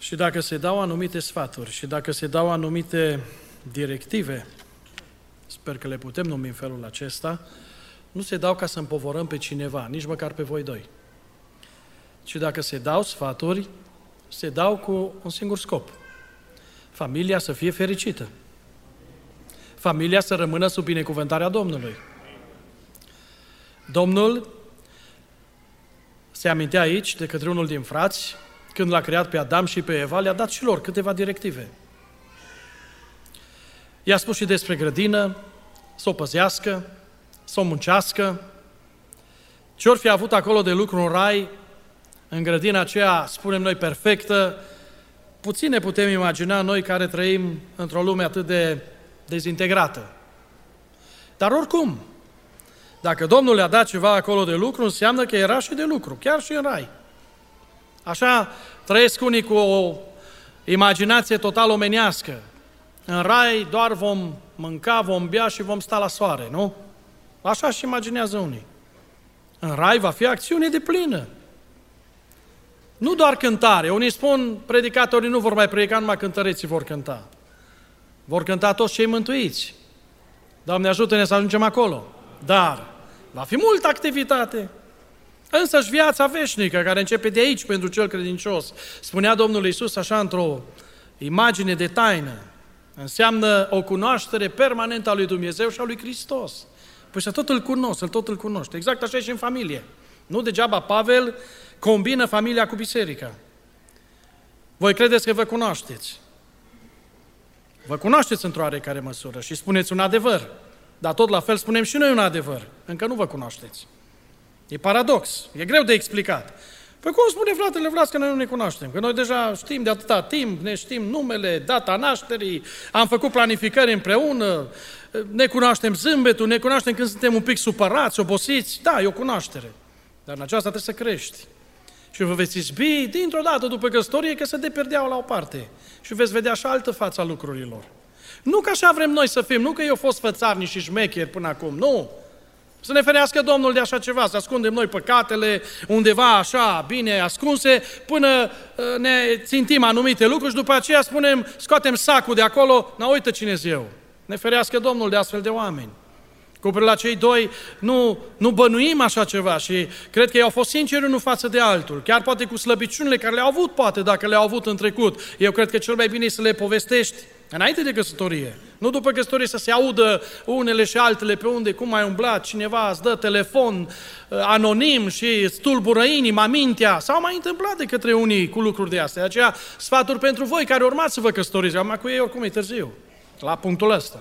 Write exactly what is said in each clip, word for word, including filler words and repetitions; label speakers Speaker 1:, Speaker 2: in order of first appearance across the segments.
Speaker 1: Și dacă se dau anumite sfaturi și dacă se dau anumite directive, sper că le putem numi în felul acesta, nu se dau ca să împovorăm pe cineva, nici măcar pe voi doi. Și dacă se dau sfaturi, se dau cu un singur scop. Familia să fie fericită. Familia să rămână sub binecuvântarea Domnului. Domnul se amintea aici de către unul din frați, când l-a creat pe Adam și pe Eva, le-a dat și lor câteva directive. I-a spus și despre grădină, să o păzească, să o muncească. Ce ori fi avut acolo de lucru în rai, în grădina aceea, spunem noi, perfectă, puțin ne putem imagina noi care trăim într-o lume atât de dezintegrată. Dar oricum, dacă Domnul le-a dat ceva acolo de lucru, înseamnă că era și de lucru, chiar și în rai. Așa trăiesc unii cu o imaginație total omenească. În rai doar vom mânca, vom bea și vom sta la soare, nu? Așa și imaginează unii. În rai va fi acțiune de plină. Nu doar cântare. Unii spun, predicatorii nu vor mai predica, numai cântăreții vor cânta. Vor cânta toți cei mântuiți. Doamne, ajută-ne să ajungem acolo. Dar va fi multă activitate. Însăși viața veșnică, care începe de aici pentru cel credincios, spunea Domnul Iisus așa într-o imagine de taină, înseamnă o cunoaștere permanentă a lui Dumnezeu și a lui Hristos. Păi să tot îl cunosc, să tot îl cunoște. Exact așa e și în familie. Nu degeaba Pavel combină familia cu biserica. Voi credeți că vă cunoașteți. Vă cunoașteți într-o oarecare măsură și spuneți un adevăr. Dar tot la fel spunem și noi un adevăr. Încă nu vă cunoașteți. E paradox. E greu de explicat. Păi cum spune fratele Vlas că noi nu ne cunoaștem? Că noi deja știm de atâta timp, ne știm numele, data nașterii, am făcut planificări împreună, ne cunoaștem zâmbetul, ne cunoaștem când suntem un pic supărați, obosiți. Da, e o cunoaștere. Dar în aceasta trebuie să crești. Și vă veți izbi dintr-o dată după căsătorie că se deperdeau la o parte. Și veți vedea și altă fața lucrurilor. Nu că așa vrem noi să fim, nu că eu fost fățarni și șmecheri până acum, nu. Să ne ferească Domnul de așa ceva, să ascundem noi păcatele undeva așa bine ascunse, până ne țintim anumite lucruri și după aceea spunem, scoatem sacul de acolo, na uită cine-s eu. Ne ferească Domnul de astfel de oameni. Cu privire la cei doi, nu, nu bănuim așa ceva și cred că ei au fost sinceri unul față de altul. Chiar poate cu slăbiciunile care le-au avut, poate, dacă le-au avut în trecut. Eu cred că cel mai bine e să le povestești înainte de căsătorie. Nu după căsătorie să se audă unele și altele pe unde, cum ai umblat, cineva îți dă telefon anonim și stulbură inima, mintea. S-au mai întâmplat de către unii cu lucruri de astea. De aceea, sfaturi pentru voi care urmați să vă căsătoriți. Acum cu ei oricum e târziu, la punctul ăsta.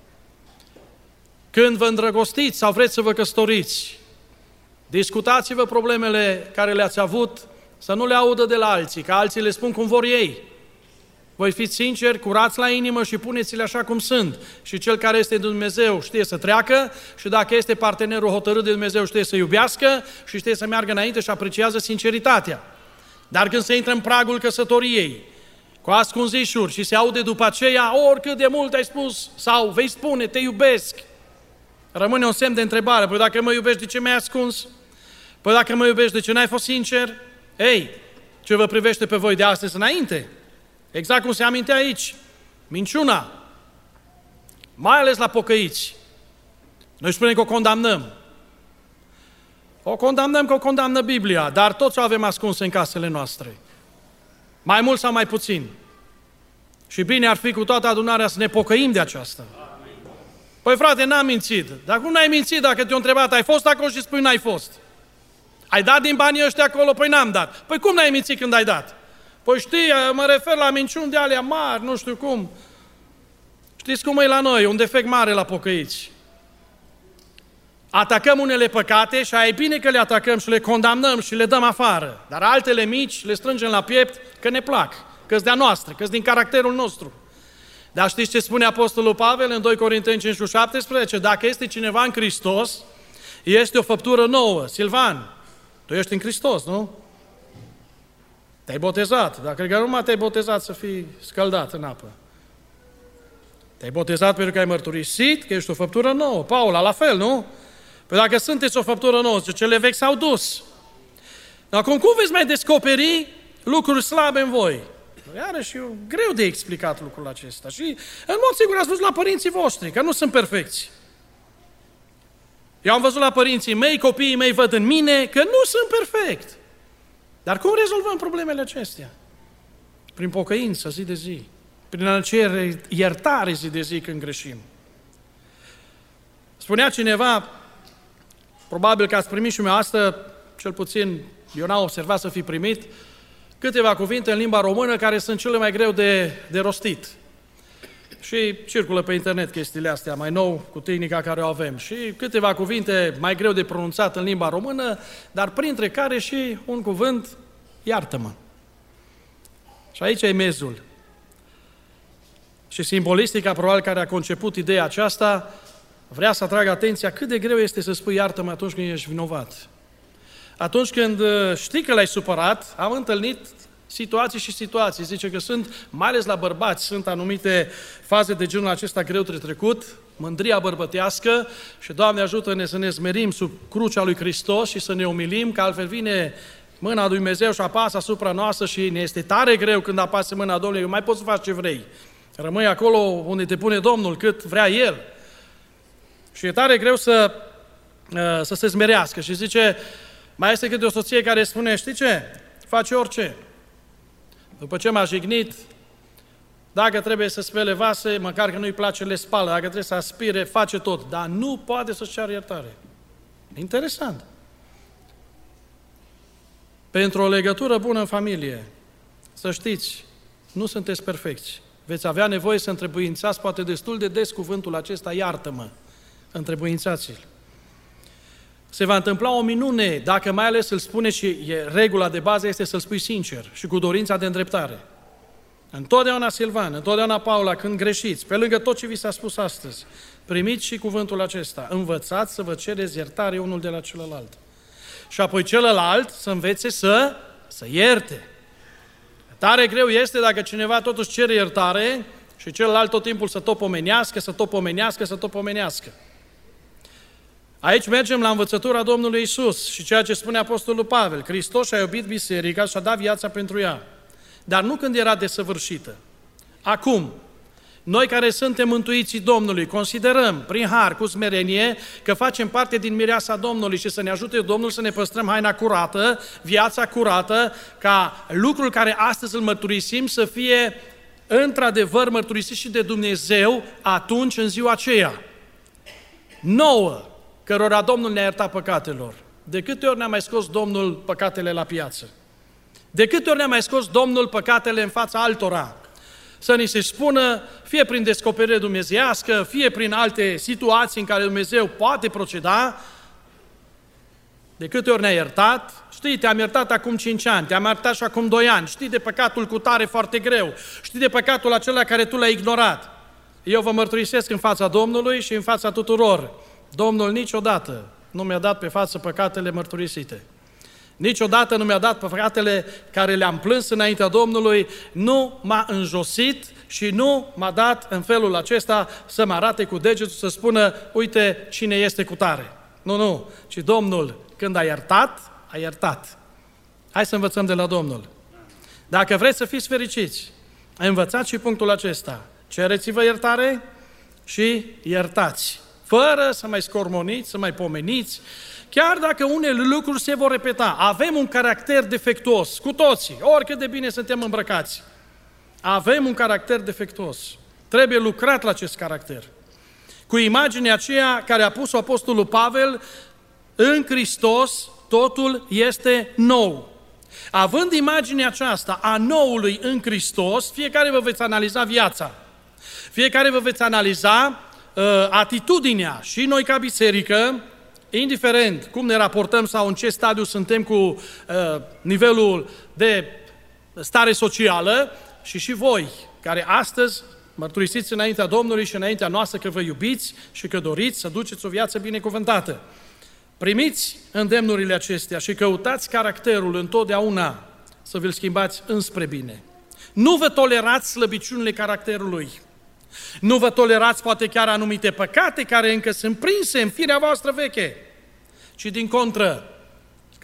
Speaker 1: Când vă îndrăgostiți sau vreți să vă căsătoriți, discutați-vă problemele care le-ați avut, să nu le audă de la alții, că alții le spun cum vor ei. Voi fiți sinceri, curați la inimă și puneți-le așa cum sunt. Și cel care este de Dumnezeu știe să treacă și dacă este partenerul hotărât de Dumnezeu știe să iubească și știe să meargă înainte și apreciază sinceritatea. Dar când se intră în pragul căsătoriei, cu ascunzișuri și se aude după aceea, oricât de mult ai spus sau vei spune, te iubesc, rămâne un semn de întrebare. Păi dacă mă iubești, de ce mi-ai ascuns? Păi dacă mă iubești, de ce n-ai fost sincer? Ei, ce vă privește pe voi de astăzi înainte? Exact cum se amintea aici, minciuna, mai ales la pocăiți. Noi spunem că o condamnăm. O condamnăm că o condamnă Biblia, dar toți o avem ascuns în casele noastre. Mai mult sau mai puțin. Și bine ar fi cu toată adunarea să ne pocăim de aceasta. Păi frate, n-am mințit. Dar cum n-ai mințit dacă te-o întrebat, ai fost acolo și spui n-ai fost? Ai dat din banii ăștia acolo? Păi n-am dat. Păi cum n-ai mințit când ai dat? Păi știi, mă refer la minciuni de alea mari, nu știu cum. Știți cum e la noi, un defect mare la pocăiți. Atacăm unele păcate și aia e bine că le atacăm și le condamnăm și le dăm afară. Dar altele mici le strângem la piept că ne plac, că-s de-a noastră, că-s din caracterul nostru. Dar știți ce spune Apostolul Pavel în doi Corinteni cinci cu șaptesprezece? Dacă este cineva în Hristos, este o făptură nouă. Silvan, tu ești în Hristos, nu? Te-ai botezat, dar cred că numai te-ai botezat să fii scăldat în apă. Te-ai botezat pentru că ai mărturisit că ești o făptură nouă. Paula, la fel, nu? Păi dacă sunteți o făptură nouă, cele vechi s-au dus. Acum, cum veți mai descoperi lucruri slabe în voi? Iarăși, e greu de explicat lucrul acesta. Și, în mod sigur, ați văzut la părinții voștri, că nu sunt perfecți. Eu am văzut la părinții mei, copiii mei văd în mine că nu sunt perfect. Dar cum rezolvăm problemele acestea? Prin pocăință, zi de zi. Prin a cere iertare zi de zi când greșim. Spunea cineva, probabil că ați primit și dumneavoastră, cel puțin eu n-am observat să fi primit, câteva cuvinte în limba română care sunt cele mai greu de, de rostit. Și circulă pe internet chestiile astea mai nou, cu tehnica care o avem. Și câteva cuvinte mai greu de pronunțat în limba română, dar printre care și un cuvânt, iartă-mă. Și aici e mezul. Și simbolistica, probabil, care a conceput ideea aceasta, vrea să atragă atenția cât de greu este să spui iartă-mă atunci când ești vinovat. Atunci când știi că l-ai supărat, am întâlnit situații și situații. Zice că sunt, mai ales la bărbați, sunt anumite faze de genul acesta greu de trecut, mândria bărbătească și, Doamne, ajută-ne să ne smerim sub crucea lui Hristos și să ne umilim, că altfel vine mâna lui Dumnezeu și apasă asupra noastră și ne este tare greu când apasă mâna Domnului, eu mai poți să faci ce vrei. Rămâi acolo unde te pune Domnul, cât vrea El. Și e tare greu să, să se smerească. Și zice, mai este câte o soție care spune, știi ce? Face orice. După ce m-a jignit, dacă trebuie să spele vase, măcar că nu-i place, le spală. Dacă trebuie să aspire, face tot. Dar nu poate să-și ceară iertare. Interesant. Pentru o legătură bună în familie, să știți, nu sunteți perfecți. Veți avea nevoie să întrebuințați poate destul de des cuvântul acesta, iartă-mă. Întrebuințați-l. Se va întâmpla o minune dacă mai ales îl spune și e, regula de bază este să-l spui sincer și cu dorința de îndreptare. Întotdeauna, Silvan, întotdeauna, Paula, când greșiți, pe lângă tot ce vi s-a spus astăzi, primiți și cuvântul acesta. Învățați să vă cereți iertare unul de la celălalt. Și apoi celălalt să învețe să, să ierte. Tare greu este dacă cineva totuși cere iertare și celălalt tot timpul să tot pomenească, să tot pomenească, să tot pomenească. Aici mergem la învățătura Domnului Iisus și ceea ce spune Apostolul Pavel. Hristos a iubit biserica și a dat viața pentru ea. Dar nu când era desăvârșită. Acum, noi care suntem mântuiții Domnului, considerăm prin har, cu smerenie, că facem parte din mireasa Domnului și să ne ajute Domnul să ne păstrăm haina curată, viața curată, ca lucrul care astăzi îl mărturisim să fie într-adevăr mărturisit și de Dumnezeu atunci, în ziua aceea. Nouă, cărora Domnul ne-a iertat păcatelor. De câte ori ne-a mai scos Domnul păcatele la piață? De câte ori ne-a mai scos Domnul păcatele în fața altora? Să ni se spună, fie prin descoperire dumnezeiască, fie prin alte situații în care Dumnezeu poate proceda. De câte ori ne-a iertat? Știi, te-am iertat acum cinci ani, te-am iertat și acum doi ani, știi de păcatul cu tare foarte greu, știi de păcatul acela care tu l-ai ignorat. Eu vă mărturisesc în fața Domnului și în fața tuturor. Domnul niciodată nu mi-a dat pe față păcatele mărturisite. Niciodată nu mi-a dat păcatele care le-am plâns înaintea Domnului, nu m-a înjosit și nu m-a dat în felul acesta să mă arate cu degetul, să spună, uite cine este cu tare. Nu, nu, ci Domnul când a iertat, a iertat. Hai să învățăm de la Domnul. Dacă vreți să fiți fericiți, învățați și punctul acesta. Cereți-vă iertare și iertați. Fără să mai scormoniți, să mai pomeniți, chiar dacă unele lucruri se vor repeta. Avem un caracter defectuos, cu toții, oricât de bine suntem îmbrăcați. Avem un caracter defectuos. Trebuie lucrat la acest caracter. Cu imaginea aceea care a pus-o Apostolul Pavel, în Hristos totul este nou. Având imaginea aceasta a noului în Hristos, fiecare vă veți analiza viața. Fiecare vă veți analiza uh, atitudinea și noi ca biserică, indiferent cum ne raportăm sau în ce stadiu suntem cu uh, nivelul de stare socială, și și voi, care astăzi mărturisiți înaintea Domnului și înaintea noastră că vă iubiți și că doriți să duceți o viață binecuvântată. Primiți îndemnurile acestea și căutați caracterul întotdeauna să vi-l schimbați înspre bine. Nu vă tolerați slăbiciunile caracterului. Nu vă tolerați poate chiar anumite păcate care încă sunt prinse în firea voastră veche, ci din contră,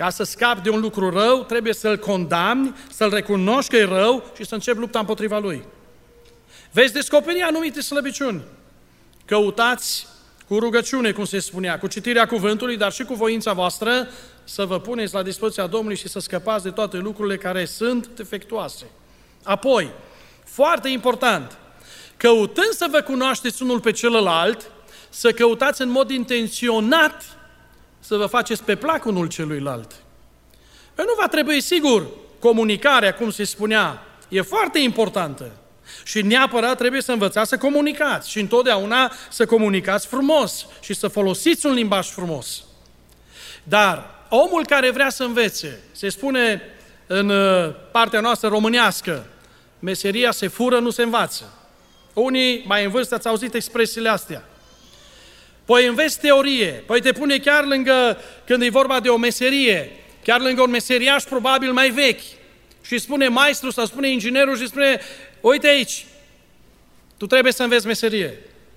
Speaker 1: Ca să scapi de un lucru rău, trebuie să-l condamni, să-l recunoști că e rău și să începi lupta împotriva lui. Veți descoperi anumite slăbiciuni. Căutați cu rugăciune, cum se spunea, cu citirea cuvântului, dar și cu voința voastră, să vă puneți la dispoziția Domnului și să scăpați de toate lucrurile care sunt defectuoase. Apoi, foarte important, căutând să vă cunoașteți unul pe celălalt, să căutați în mod intenționat să vă faceți pe plac unul celuilalt. Păi nu va trebui, sigur, comunicarea, cum se spunea, e foarte importantă. Și neapărat trebuie să învățați să comunicați și întotdeauna să comunicați frumos și să folosiți un limbaj frumos. Dar omul care vrea să învețe, se spune în partea noastră românească, meseria se fură, nu se învață. Unii mai în vârstă ați auzit expresiile astea. Păi înveți teorie, păi te pune chiar lângă, când e vorba de o meserie, chiar lângă un meseriaș probabil mai vechi și spune maestru sau spune inginerul și spune, uite aici, tu trebuie să înveți meserie.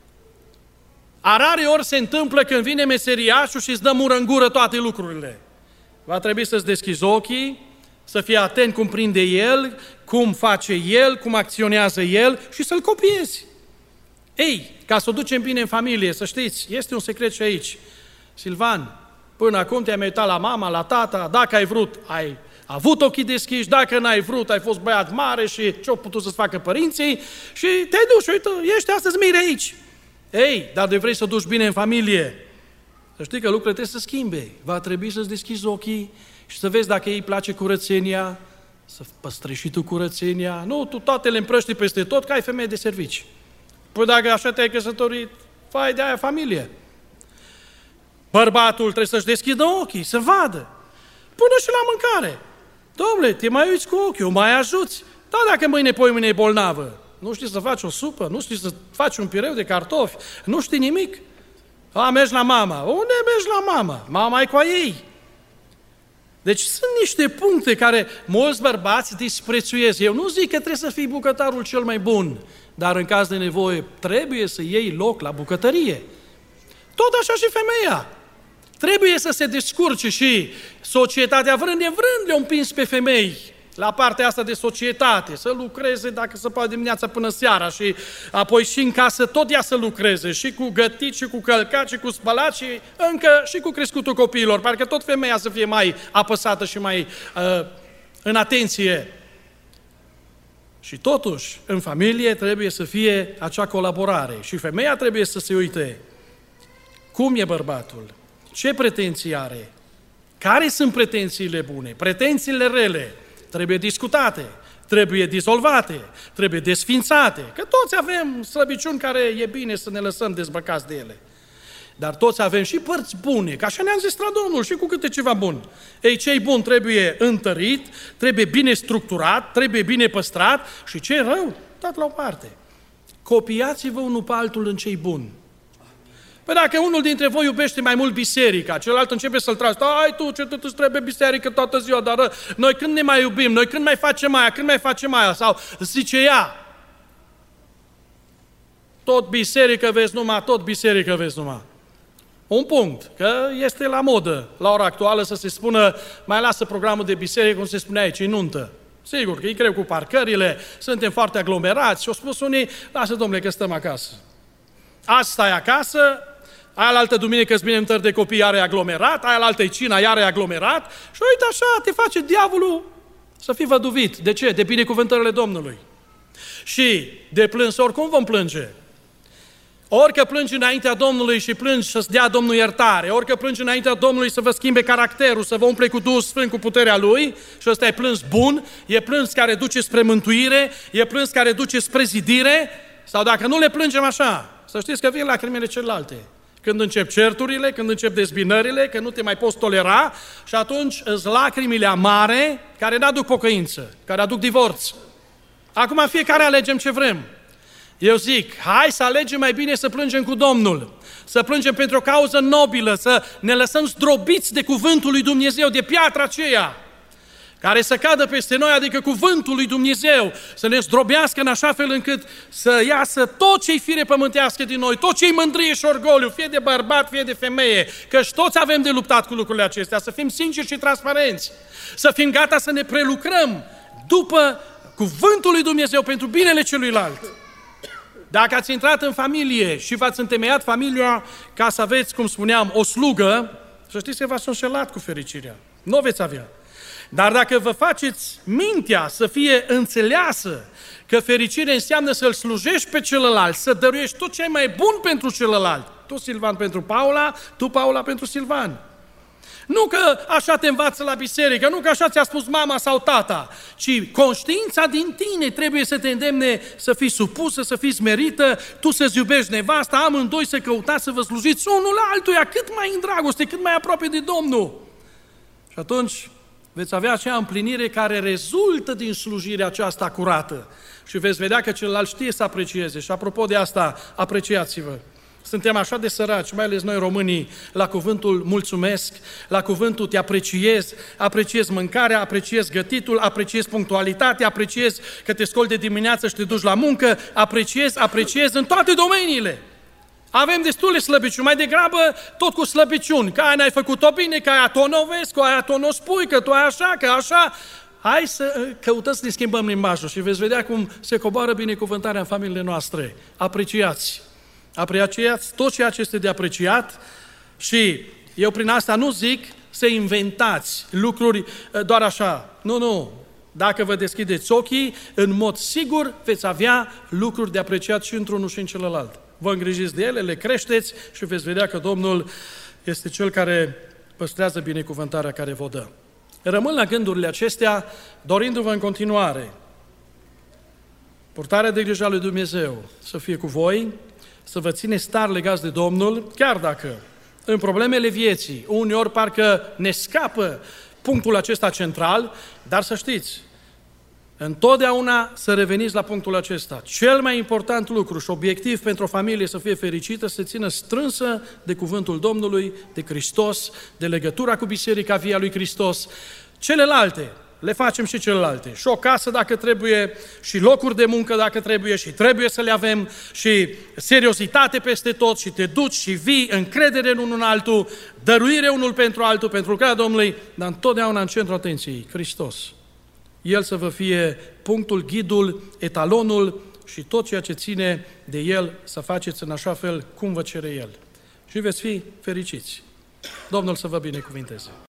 Speaker 1: A rare ori se întâmplă când vine meseriașul și îți dă mură în gură toate lucrurile. Va trebui să-ți deschizi ochii, să fii atent cum prinde el, cum face el, cum acționează el și să-l copiezi. Ei, ca să o ducem bine în familie, să știți, este un secret și aici. Silvan, până acum te-ai uitat la mama, la tata, dacă ai vrut, ai avut ochii deschiși, dacă n-ai vrut, ai fost băiat mare și ce-au putut să-ți facă părinții și te-ai dus și uite, ești astăzi mire aici. Ei, dar de vrei să o duci bine în familie, să știi că lucrurile trebuie să schimbe. Va trebui să-ți deschizi ochii și să vezi dacă ei place curățenia, să păstrezi și tu curățenia. Nu, tu toate le împrăști peste tot, că ai femeie de servici. Păi dacă așa te-ai căsătorit, fai de aia familie. Bărbatul trebuie să-și deschidă ochii, să vadă. Până și la mâncare. Dom'le, te mai uiți cu ochiul, o mai ajuți. Da, dacă mâine, poimâine e bolnavă, nu știi să faci o supă, nu știi să faci un pireu de cartofi, nu știi nimic. A, mergi la mama. Unde mergi la mama? Mama e cu a ei. Deci sunt niște puncte care mulți bărbați disprețuiesc. Eu nu zic că trebuie să fii bucătarul cel mai bun, dar în caz de nevoie trebuie să iei loc la bucătărie. Tot așa și femeia. Trebuie să se descurce și societatea, vrând nevrând, le-a împins pe femei la partea asta de societate, să lucreze dacă se poate dimineața până seara și apoi și în casă tot ea să lucreze, și cu gătit, și cu călcat, și cu spălat, și încă și cu crescutul copiilor, parcă tot femeia să fie mai apăsată și mai uh, în atenție. Și totuși, în familie trebuie să fie acea colaborare și femeia trebuie să se uite cum e bărbatul, ce pretenții are, care sunt pretențiile bune, pretențiile rele, trebuie discutate, trebuie dizolvate, trebuie desfințate, că toți avem slăbiciuni care e bine să ne lăsăm dezbăcați de ele. Dar toți avem și părți bune, că așa ne-am zis la Domnul, și cu câte ceva bun. Ei, ce-i bun trebuie întărit, trebuie bine structurat, trebuie bine păstrat și ce-i rău, dat la o parte. Copiați-vă unul pe altul în ce-i bun. Păi dacă unul dintre voi iubește mai mult biserica, celălalt începe să-l tragi, ai tu, ce tu îți trebuie biserică toată ziua, dar noi când ne mai iubim, noi când mai facem aia, când mai facem aia, sau zice ea, tot biserică vezi numai, tot biserică vezi numai. Un punct, că este la modă la ora actuală să se spună, mai lasă programul de biserică, cum se spunea aici, în nuntă. Sigur că e greu cu parcările, suntem foarte aglomerați și au spus unii, lasă domnule că stăm acasă. Azi stai acasă, aia la altă duminică îți bine întări de copii, iar e aglomerat, aia la altă e cina, iar e aglomerat și uite așa te face diavolul să fii văduvit. De ce? De binecuvântările Domnului. Și de plâns oricum vom plânge. Orică plângi înaintea Domnului și plângi să-ți dea Domnul iertare, orică plângi înaintea Domnului să vă schimbe caracterul, să vă umple cu Duhul Sfânt, cu puterea Lui, și ăsta e plâns bun, e plâns care duce spre mântuire, e plâns care duce spre zidire, sau dacă nu le plângem așa, să știți că vin lacrimile celelalte. Când încep certurile, când încep dezbinările, că nu te mai poți tolera și atunci îți lacrimile amare care n-aduc pocăință, care aduc divorț. Acum fiecare alegem ce vrem. Eu zic, hai să alegem mai bine să plângem cu Domnul, să plângem pentru o cauză nobilă, să ne lăsăm zdrobiți de cuvântul lui Dumnezeu, de piatra aceea. care să cadă peste noi, adică cuvântul lui Dumnezeu, să ne zdrobească în așa fel încât să iasă tot ce-i fire pământească din noi, tot ce-i mândrie și orgoliu, fie de bărbat, fie de femeie, căci toți avem de luptat cu lucrurile acestea, să fim sinceri și transparenți, să fim gata să ne prelucrăm după cuvântul lui Dumnezeu pentru binele celuilalt. Dacă ați intrat în familie și v-ați întemeiat familia ca să aveți, cum spuneam, o slugă, să știți că v-ați înșelat cu fericirea. Nu o veți avea. Dar dacă vă faceți mintea să fie înțeleasă că fericire înseamnă să-L slujești pe celălalt, să dăruiești tot ce ai mai bun pentru celălalt, tu Silvan pentru Paula, tu Paula pentru Silvan. Nu că așa te învață la biserică, nu că așa ți-a spus mama sau tata, ci conștiința din tine trebuie să te îndemne să fii supusă, să fii smerită, tu să-ți iubești nevasta, amândoi să căutați să vă slujiți unul la altuia, cât mai în dragoste, cât mai aproape de Domnul. Și atunci veți avea acea împlinire care rezultă din slujirea aceasta curată. Și veți vedea că celălalt știe să aprecieze. Și apropo de asta, apreciați-vă. Suntem așa de săraci, mai ales noi românii, la cuvântul mulțumesc, la cuvântul te apreciez, apreciez mâncarea, apreciez gătitul, apreciez punctualitatea, apreciez că te scoli de dimineață și te duci la muncă, apreciez, apreciez în toate domeniile. Avem destule slăbiciuni, mai degrabă tot cu slăbiciuni, că aia n-ai făcut-o bine, că aia tot n-o vezi, că aia tot n-o spui, că tu ai așa, că așa. Hai să căutăm să ne schimbăm limbajul și veți vedea cum se coboară binecuvântarea în familiile noastre. Apreciați! Apreciați tot ceea ce este de apreciat și eu prin asta nu zic să inventați lucruri doar așa. Nu, nu. Dacă vă deschideți ochii, în mod sigur veți avea lucruri de apreciat și într-unul și în celălalt. Vă îngrijiți de ele, le creșteți și veți vedea că Domnul este Cel care păstrează binecuvântarea care vă dă. Rămân la gândurile acestea, dorindu-vă în continuare purtarea de grijă a lui Dumnezeu să fie cu voi, să vă țineți tari legați de Domnul, chiar dacă în problemele vieții uneori parcă ne scapă punctul acesta central, dar să știți, întotdeauna să reveniți la punctul acesta. Cel mai important lucru și obiectiv pentru o familie să fie fericită, să se țină strânsă de cuvântul Domnului, de Hristos, de legătura cu Biserica Via lui Hristos. Celelalte, le facem și celelalte. Și o casă dacă trebuie, și locuri de muncă dacă trebuie, și trebuie să le avem, și seriozitate peste tot, și te duci și vii, încredere în unul în altul, dăruire unul pentru altul, pentru lucrarea Domnului, dar întotdeauna în centrul atenției, Hristos. El să vă fie punctul, ghidul, etalonul și tot ceea ce ține de El să faceți în așa fel cum vă cere El. Și veți fi fericiți. Domnul să vă binecuvinteze.